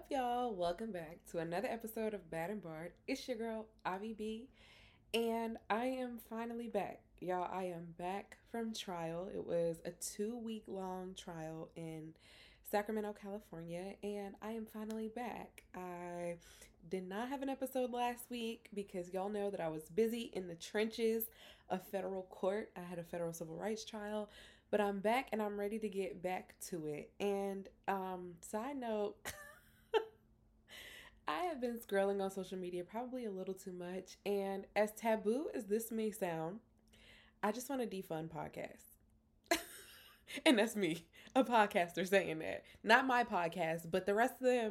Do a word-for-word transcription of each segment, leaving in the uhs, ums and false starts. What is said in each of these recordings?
up, y'all? Welcome back to another episode of Bad and Bard. It's your girl, Avi B, and I am finally back. Y'all, I am back from trial. It was a two week long trial in Sacramento, California, and I am finally back. I did not have an episode last week because y'all know that I was busy in the trenches of federal court. I had a federal civil rights trial, but I'm back and I'm ready to get back to it. And um, side note, I have been scrolling on social media probably a little too much, and as taboo as this may sound, I just want to defund podcasts. And that's me, a podcaster, saying that. Not my podcast, but the rest of them.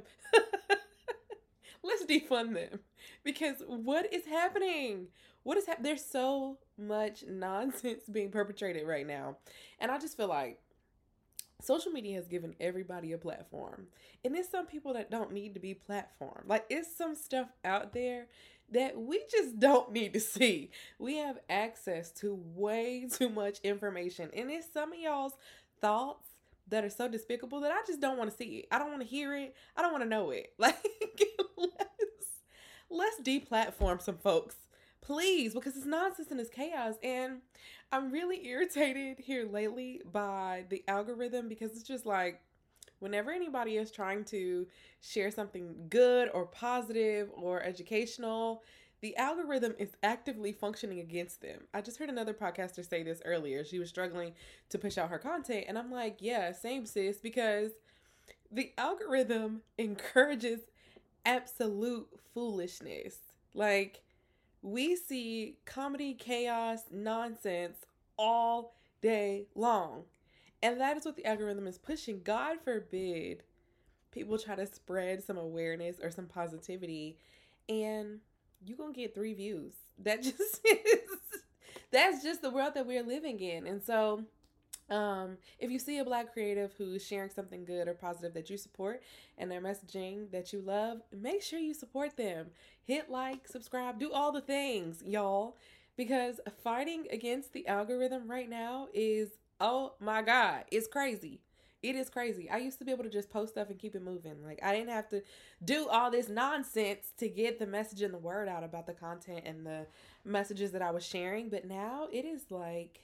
Let's defund them. Because what is happening? What is happening? There's so much nonsense being perpetrated right now. And I just feel like social media has given everybody a platform. And there's some people that don't need to be platformed. Like, it's some stuff out there that we just don't need to see. We have access to way too much information. And it's some of y'all's thoughts that are so despicable that I just don't want to see it. I don't want to hear it. I don't want to know it. Like, let's, let's deplatform some folks. Please, because it's nonsense and it's chaos. And I'm really irritated here lately by the algorithm because it's just like whenever anybody is trying to share something good or positive or educational, the algorithm is actively functioning against them. I just heard another podcaster say this earlier. She was struggling to push out her content. And I'm like, yeah, same sis, because the algorithm encourages absolute foolishness. Like, we see comedy, chaos, nonsense all day long. And that is what the algorithm is pushing. God forbid people try to spread some awareness or some positivity and you're going to get three views. That just is, that's just the world that we're living in. And so um, if you see a Black creative who's sharing something good or positive that you support and they're messaging that you love, make sure you support them. Hit like, subscribe, do all the things, y'all. Because fighting against the algorithm right now is, oh my God, it's crazy. It is crazy. I used to be able to just post stuff and keep it moving. Like, I didn't have to do all this nonsense to get the message and the word out about the content and the messages that I was sharing. But now it is like,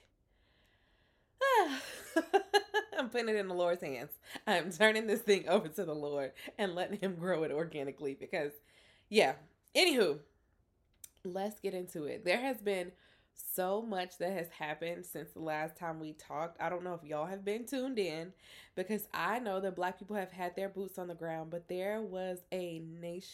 I'm putting it in the Lord's hands. I'm turning this thing over to the Lord and letting Him grow it organically because, yeah. Anywho, let's get into it. There has been so much that has happened since the last time we talked. I don't know if y'all have been tuned in because I know that Black people have had their boots on the ground, but there was a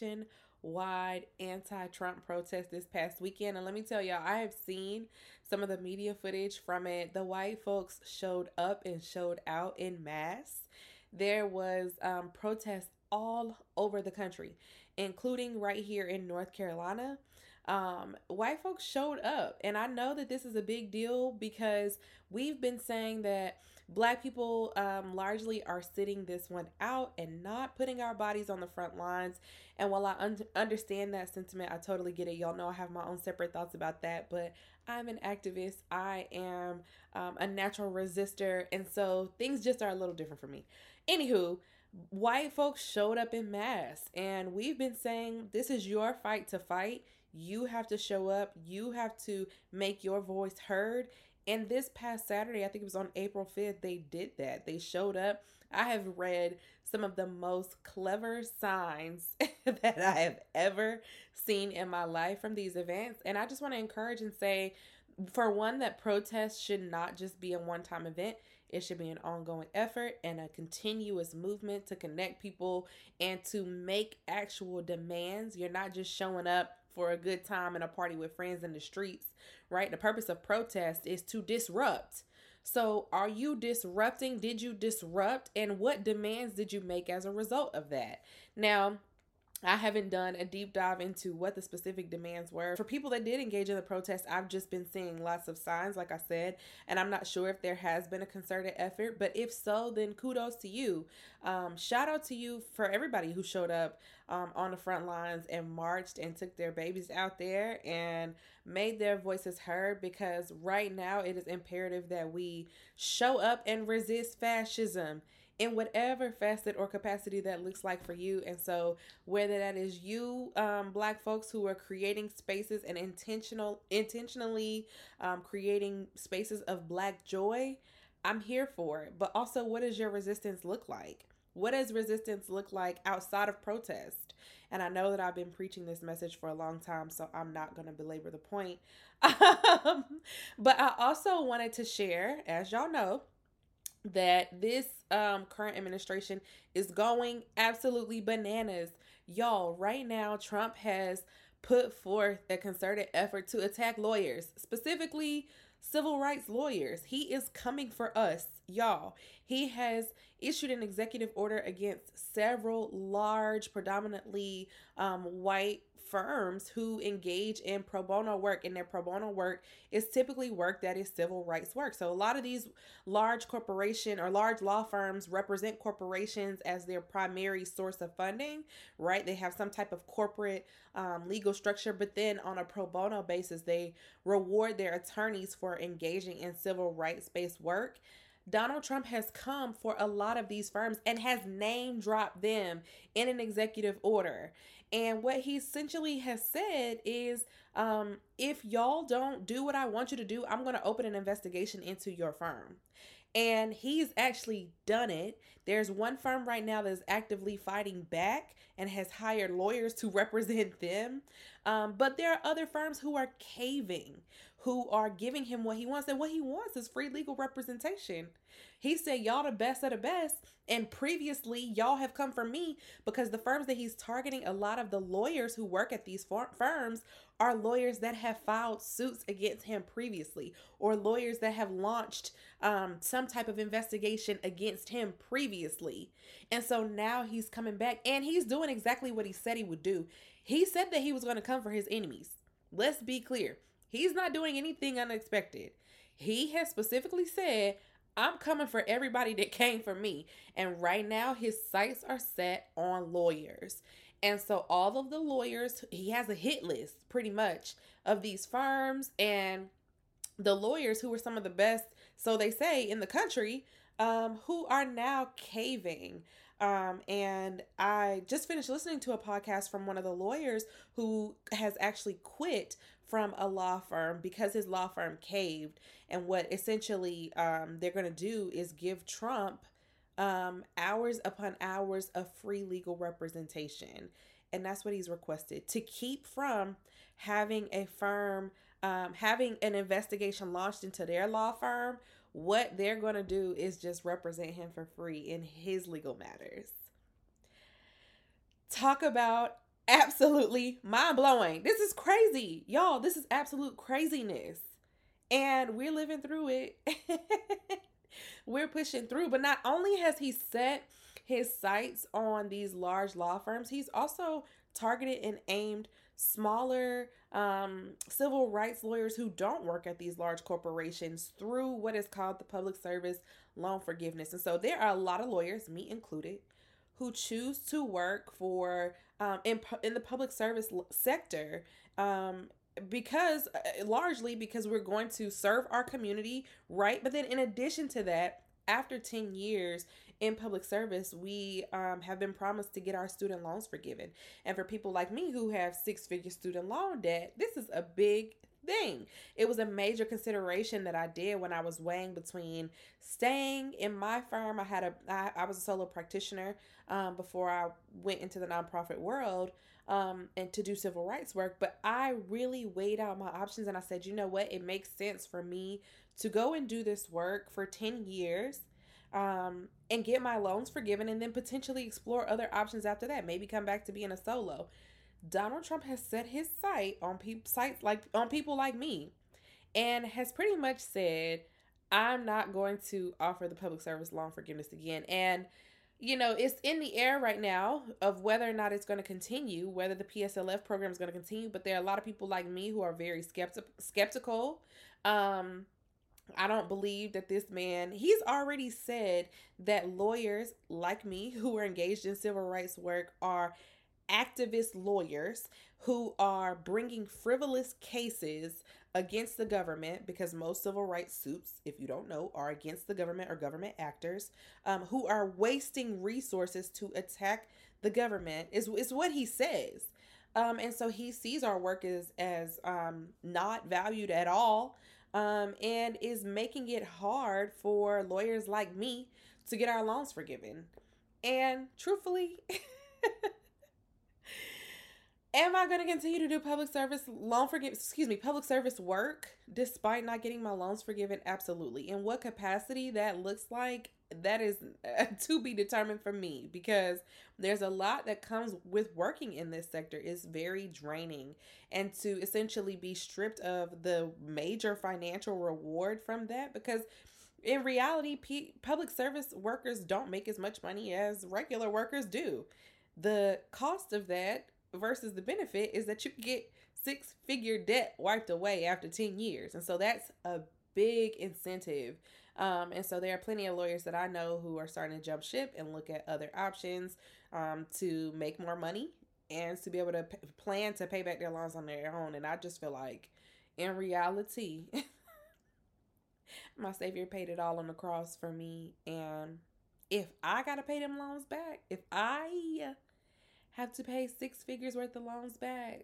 nationwide anti-Trump protest this past weekend. And let me tell y'all, I have seen some of the media footage from it. The white folks showed up and showed out in mass. There was um, protests all over the country, including right here in North Carolina. Um, white folks showed up. And I know that this is a big deal because we've been saying that Black people um, largely are sitting this one out and not putting our bodies on the front lines. And while I un- understand that sentiment, I totally get it. Y'all know I have my own separate thoughts about that, but I'm an activist. I am um, a natural resistor. And so things just are a little different for me. Anywho, white folks showed up in mass, and we've been saying this is your fight to fight. You have to show up. You have to make your voice heard. And this past Saturday, I think it was on April fifth, they did that. They showed up. I have read some of the most clever signs that I have ever seen in my life from these events. And I just want to encourage and say, for one, that protests should not just be a one-time event. It should be an ongoing effort and a continuous movement to connect people and to make actual demands. You're not just showing up for a good time and a party with friends in the streets, right? The purpose of protest is to disrupt. So are you disrupting? Did you disrupt? And what demands did you make as a result of that? Now, I haven't done a deep dive into what the specific demands were. For people that did engage in the protest, I've just been seeing lots of signs, like I said, and I'm not sure if there has been a concerted effort, but if so, then kudos to you. Um, shout out to you for everybody who showed up um, on the front lines and marched and took their babies out there and made their voices heard, because right now it is imperative that we show up and resist fascism in whatever facet or capacity that looks like for you. And so whether that is you, um, Black folks who are creating spaces and intentional, intentionally um, creating spaces of Black joy, I'm here for it. But also, what does your resistance look like? What does resistance look like outside of protest? And I know that I've been preaching this message for a long time, so I'm not going to belabor the point. Um, but I also wanted to share, as y'all know, that this um, current administration is going absolutely bananas. Y'all, right now, Trump has put forth a concerted effort to attack lawyers, specifically civil rights lawyers. He is coming for us, y'all. He has issued an executive order against several large, predominantly um, white firms who engage in pro bono work, and their pro bono work is typically work that is civil rights work. So a lot of these large corporation or large law firms represent corporations as their primary source of funding, right? They have some type of corporate um, legal structure, but then on a pro bono basis, they reward their attorneys for engaging in civil rights based work. Donald Trump has come for a lot of these firms and has name dropped them in an executive order. And what he essentially has said is, um, if y'all don't do what I want you to do, I'm going to open an investigation into your firm. And he's actually done it. There's one firm right now that is actively fighting back and has hired lawyers to represent them. Um, but there are other firms who are caving, who are giving him what he wants. And what he wants is free legal representation. He said, y'all the best of the best. And previously, y'all have come for me, because the firms that he's targeting, a lot of the lawyers who work at these firms are lawyers that have filed suits against him previously, or lawyers that have launched um, some type of investigation against him previously. And so now he's coming back, and he's doing exactly what he said he would do. He said that he was going to come for his enemies. Let's be clear. He's not doing anything unexpected. He has specifically said, I'm coming for everybody that came for me. And right now, his sights are set on lawyers. And so all of the lawyers, he has a hit list pretty much of these firms, and the lawyers who are some of the best, so they say, in the country, um, who are now caving. Um, and I just finished listening to a podcast from one of the lawyers who has actually quit from a law firm because his law firm caved. And what essentially um, they're going to do is give Trump um, hours upon hours of free legal representation. And that's what he's requested, to keep from having a firm, um, having an investigation launched into their law firm. What they're going to do is just represent him for free in his legal matters. Talk about absolutely mind-blowing. This is crazy. Y'all, this is absolute craziness. And we're living through it. We're pushing through. But not only has he set his sights on these large law firms, he's also targeted and aimed smaller um, civil rights lawyers who don't work at these large corporations through what is called the Public Service Loan Forgiveness. And so there are a lot of lawyers, me included, who choose to work for um, in, in the public service sector um, because uh, largely because we're going to serve our community, right? But then in addition to that, after ten years in public service, we um, have been promised to get our student loans forgiven. And for people like me who have six-figure student loan debt, this is a big thing. It was a major consideration that I did when I was weighing between staying in my firm. I had a, I, I was a solo practitioner um, before I went into the nonprofit world um, and to do civil rights work. But I really weighed out my options, and I said, you know what? It makes sense for me to go and do this work for ten years um, and get my loans forgiven, and then potentially explore other options after that. Maybe come back to being a solo. Donald Trump has set his sight on people sites like on people like me, and has pretty much said, I'm not going to offer the public service loan forgiveness again. And you know, it's in the air right now of whether or not it's going to continue, whether the P S L F program is going to continue. But there are a lot of people like me who are very skepti- skeptical. Um, I don't believe that this man, he's already said that lawyers like me who are engaged in civil rights work are activist lawyers who are bringing frivolous cases against the government, because most civil rights suits, if you don't know, are against the government or government actors, um, who are wasting resources to attack the government, is, is what he says. Um, and so he sees our work as, as um, not valued at all, um, and is making it hard for lawyers like me to get our loans forgiven. And truthfully, am I going to continue to do public service loan forgive excuse me public service work despite not getting my loans forgiven? Absolutely. In what capacity that looks like, that is uh, to be determined for me, because there's a lot that comes with working in this sector. Is very draining, and to essentially be stripped of the major financial reward from that, because in reality, P- public service workers don't make as much money as regular workers do. The cost of that versus the benefit is that you get six figure debt wiped away after ten years. And so that's a big incentive. Um, and so there are plenty of lawyers that I know who are starting to jump ship and look at other options um, to make more money and to be able to p- plan to pay back their loans on their own. And I just feel like in reality, my Savior paid it all on the cross for me. And if I got to pay them loans back, if I have to pay six figures worth of loans back,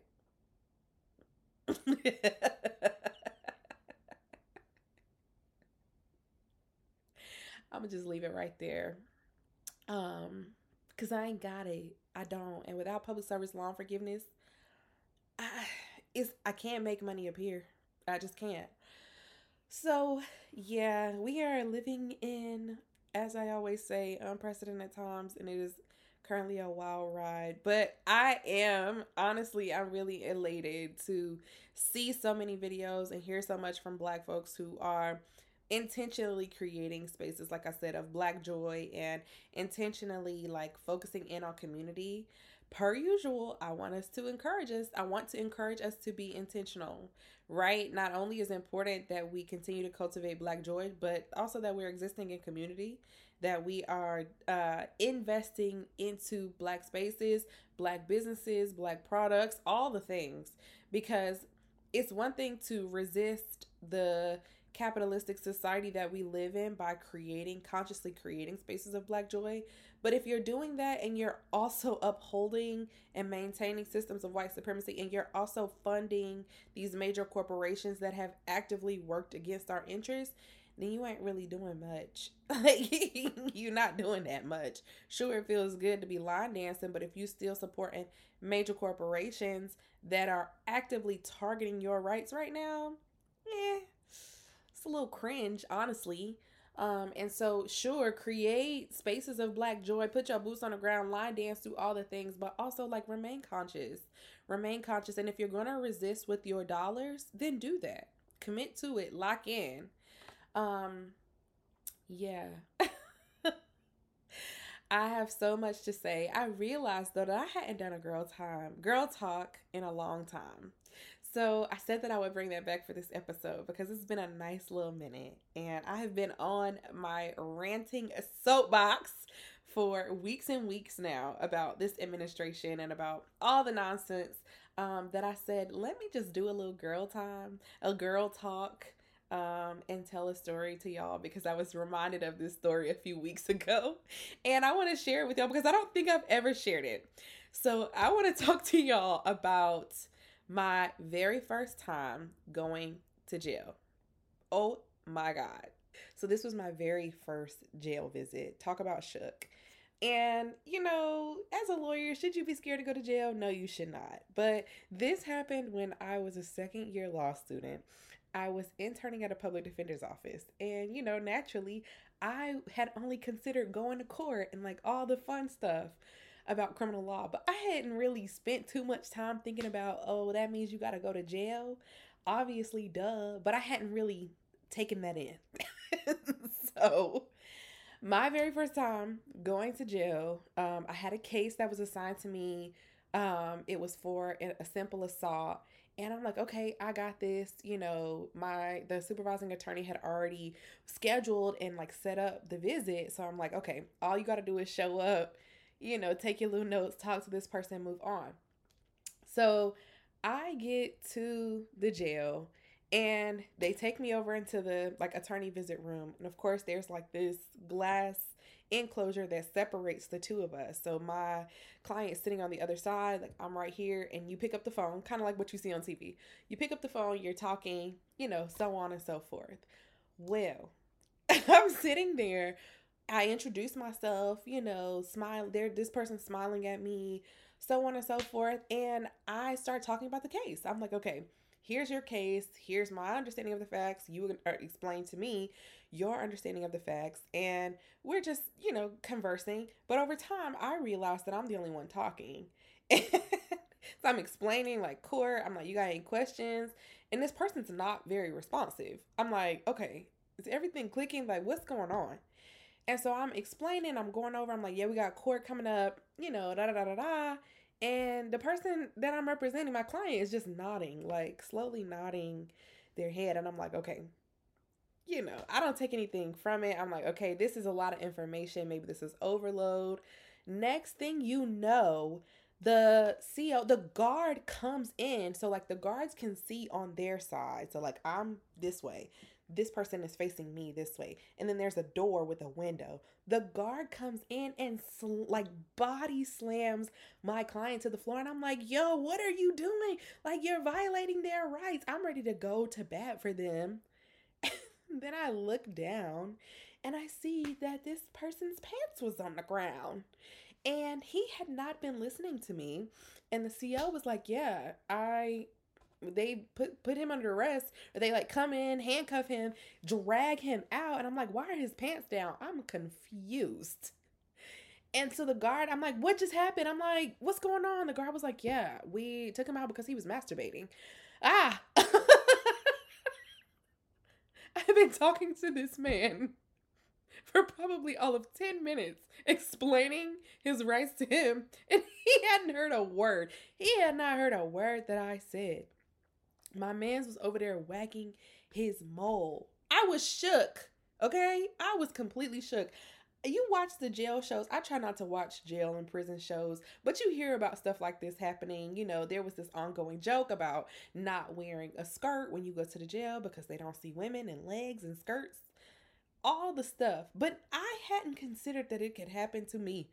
I'm gonna just leave it right there. Um, cause I ain't got it. I don't. And without public service loan forgiveness, I it's I can't make money up here. I just can't. So yeah, we are living in, as I always say, unprecedented times, and it is currently a wild ride. But I am, honestly, I'm really elated to see so many videos and hear so much from Black folks who are intentionally creating spaces, like I said, of Black joy, and intentionally like focusing in on community. Per usual, I want us to encourage us. I want to encourage us to be intentional, right? Not only is it important that we continue to cultivate Black joy, but also that we're existing in community, that we are uh, investing into Black spaces, Black businesses, Black products, all the things. Because it's one thing to resist the capitalistic society that we live in by creating, consciously creating spaces of Black joy. But if you're doing that and you're also upholding and maintaining systems of white supremacy, and you're also funding these major corporations that have actively worked against our interests, then you ain't really doing much. You're not doing that much. Sure, it feels good to be line dancing, but if you still supporting major corporations that are actively targeting your rights right now, eh, it's a little cringe, honestly. Um, and so, sure, create spaces of Black joy, put your boots on the ground, line dance, do all the things, but also like remain conscious. Remain conscious. And if you're going to resist with your dollars, then do that. Commit to it. Lock in. Um, yeah. I have so much to say. I realized though that I hadn't done a girl time, girl talk in a long time. So I said that I would bring that back for this episode because it's been a nice little minute, and I have been on my ranting soapbox for weeks and weeks now about this administration and about all the nonsense um, that I said, let me just do a little girl time, a girl talk, um, and tell a story to y'all, because I was reminded of this story a few weeks ago, and I want to share it with y'all because I don't think I've ever shared it. So I want to talk to y'all about my very first time going to jail. Oh my God. So this was my very first jail visit. Talk about shook. And, you know, as a lawyer, should you be scared to go to jail? No, you should not. But this happened when I was a second year law student. I was interning at a public defender's office. And, you know, naturally, I had only considered going to court and like all the fun stuff about criminal law, but I hadn't really spent too much time thinking about, oh, that means you got to go to jail. Obviously, duh. But I hadn't really taken that in. So my very first time going to jail, um, I had a case that was assigned to me. Um, it was for a, a simple assault. And I'm like, okay, I got this. You know, my the supervising attorney had already scheduled and like set up the visit. So I'm like, okay, all you got to do is show up. you know, take your little notes, talk to this person, move on. So I get to the jail and they take me over into the like attorney visit room. And of course, there's like this glass enclosure that separates the two of us. So my client is sitting on the other side, like I'm right here, and you pick up the phone, kind of like what you see on T V. You pick up the phone, you're talking, you know, so on and so forth. Well, I'm sitting there. I introduce myself, you know, smile. There, this person smiling at me, so on and so forth. And I start talking about the case. I'm like, okay, here's your case. Here's my understanding of the facts. You explain to me your understanding of the facts. And we're just, you know, conversing. But over time, I realized that I'm the only one talking. And so I'm explaining, like, court. I'm like, you got any questions? And this person's not very responsive. I'm like, okay, is everything clicking? Like, what's going on? And so I'm explaining, I'm going over, I'm like, yeah, we got court coming up, you know, da da da da da. And the person that I'm representing, my client, is just nodding, like slowly nodding their head. And I'm like, okay, you know, I don't take anything from it. I'm like, okay, this is a lot of information. Maybe this is overload. Next thing you know, the C O, the guard comes in. So like the guards can see on their side. So like I'm this way. This person is facing me this way. And then there's a door with a window. The guard comes in and sl- like body slams my client to the floor. And I'm like, yo, what are you doing? Like, you're violating their rights. I'm ready to go to bat for them. Then I look down and I see that this person's pants was on the ground. And he had not been listening to me. And the C O was like, yeah, I... they put put him under arrest, or they like come in, handcuff him, drag him out. And I'm like, why are his pants down? I'm confused. And so the guard, I'm like, what just happened? I'm like, what's going on? The guard was like, yeah, we took him out because he was masturbating. Ah. I've been talking to this man for probably all of ten minutes explaining his rights to him, and he hadn't heard a word. He had not heard a word that I said. My man's was over there wagging his mole. I was shook, okay? I was completely shook. You watch the jail shows. I try not to watch jail and prison shows, but you hear about stuff like this happening. You know, there was this ongoing joke about not wearing a skirt when you go to the jail because they don't see women in legs and skirts. All the stuff. But I hadn't considered that it could happen to me.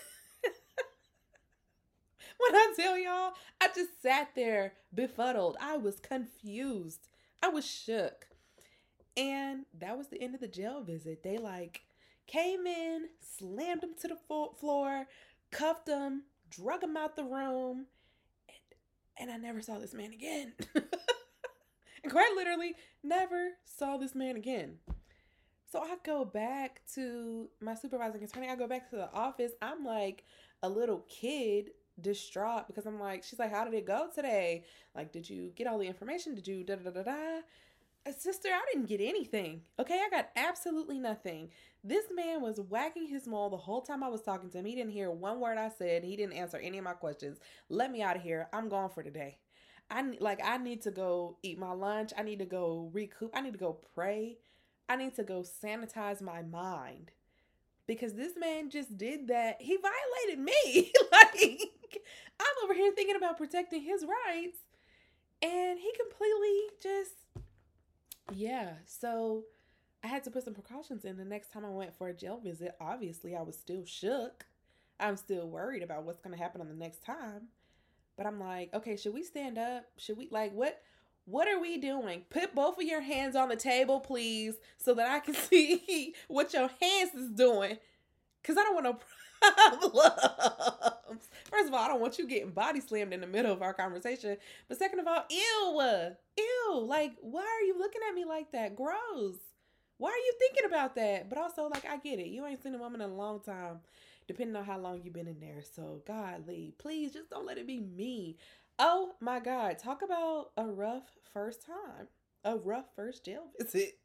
When I tell y'all, I just sat there befuddled. I was confused. I was shook. And that was the end of the jail visit. They like came in, slammed him to the floor, cuffed him, drug him out the room. And, and I never saw this man again. And quite literally, never saw this man again. So I go back to my supervising attorney. I go back to the office. I'm like a little kid, distraught, because I'm like, she's like, how did it go today? Like, did you get all the information? Did you da da da da? Sister, I didn't get anything. Okay, I got absolutely nothing. This man was wagging his mole the whole time I was talking to him. He didn't hear one word I said. He didn't answer any of my questions. Let me out of here. I'm gone for today. I like I need to go eat my lunch. I need to go recoup. I need to go pray. I need to go sanitize my mind. Because this man just did that. He violated me. Like, I'm over here thinking about protecting his rights. And he completely just, yeah. So I had to put some precautions in the next time I went for a jail visit. Obviously, I was still shook. I'm still worried about what's going to happen on the next time. But I'm like, okay, should we stand up? Should we, like, what? What are we doing? Put both of your hands on the table, please, so that I can see what your hands is doing. Because I don't want no problems. First of all, I don't want you getting body slammed in the middle of our conversation. But second of all, ew. Ew. Like, why are you looking at me like that? Gross. Why are you thinking about that? But also, like, I get it. You ain't seen a woman in a long time, depending on how long you've been in there. So, golly, please just don't let it be me. Oh my God, talk about a rough first time. A rough first jail visit.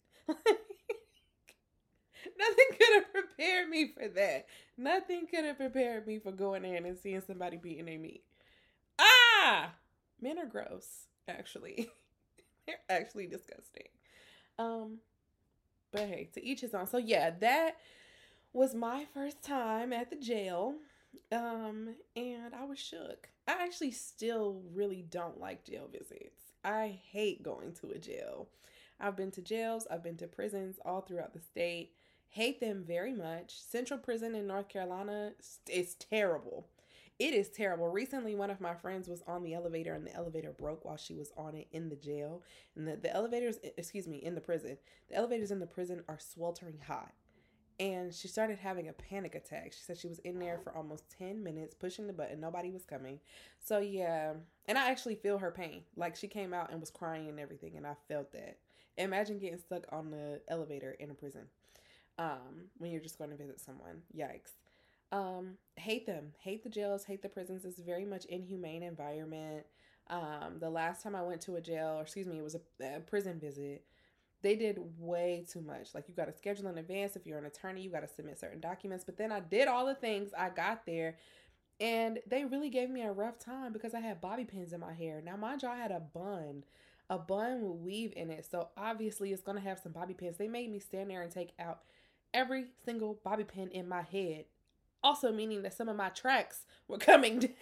Nothing could have prepared me for that. Nothing could have prepared me for going in and seeing somebody beating their meat. Ah! Men are gross, actually. They're actually disgusting. Um, but hey, to each his own. So yeah, that was my first time at the jail. Um, and I was shook. I actually still really don't like jail visits. I hate going to a jail. I've been to jails, I've been to prisons all throughout the state. Hate them very much. Central Prison in North Carolina is terrible. It is terrible. Recently, one of my friends was on the elevator and the elevator broke while she was on it in the jail. And the, the elevators, excuse me, in the prison, the elevators in the prison are sweltering hot. And she started having a panic attack. She said she was in there for almost ten minutes pushing the button. Nobody was coming. So, yeah. And I actually feel her pain. Like, she came out and was crying and everything, and I felt that. Imagine getting stuck on the elevator in a prison um, when you're just going to visit someone. Yikes. Um, hate them. Hate the jails. Hate the prisons. It's a very much inhumane environment. Um, the last time I went to a jail, or excuse me, it was a, a prison visit. They did way too much. Like, you got to schedule in advance. If you're an attorney, you got to submit certain documents. But then I did all the things. I got there, and they really gave me a rough time because I had bobby pins in my hair. Now, mind you, I had a bun, a bun with weave in it. So obviously, it's gonna have some bobby pins. They made me stand there and take out every single bobby pin in my head. Also, meaning that some of my tracks were coming down.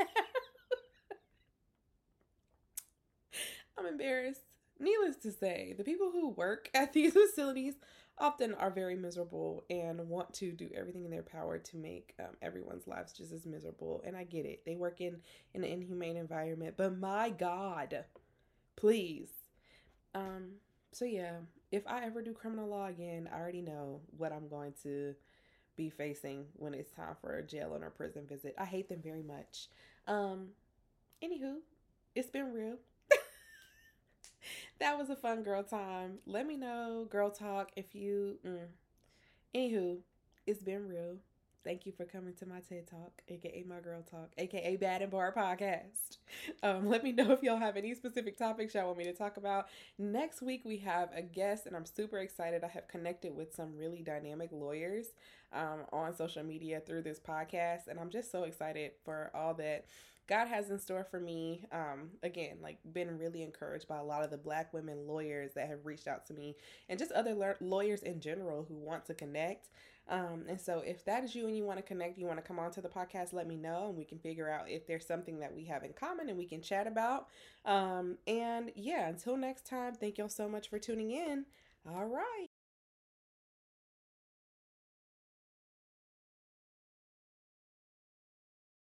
I'm embarrassed. Needless to say, the people who work at these facilities often are very miserable and want to do everything in their power to make um, everyone's lives just as miserable. And I get it. They work in, in an inhumane environment. But my God, please. Um, so yeah, if I ever do criminal law again, I already know what I'm going to be facing when it's time for a jail or a prison visit. I hate them very much. Um, anywho, it's been real. That was a fun girl time. Let me know, girl talk, if you. Mm. Anywho, it's been real. Thank you for coming to my TED Talk, aka my girl talk, aka Bad and Bar podcast. Um, let me know if y'all have any specific topics y'all want me to talk about. Next week we have a guest, and I'm super excited. I have connected with some really dynamic lawyers um, on social media through this podcast, and I'm just so excited for all that God has in store for me. Um, again, like, been really encouraged by a lot of the Black women lawyers that have reached out to me, and just other la- lawyers in general who want to connect. Um, and so if that is you and you want to connect, you want to come on to the podcast, let me know, and we can figure out if there's something that we have in common and we can chat about. Um, and yeah, until next time, thank y'all so much for tuning in. All right.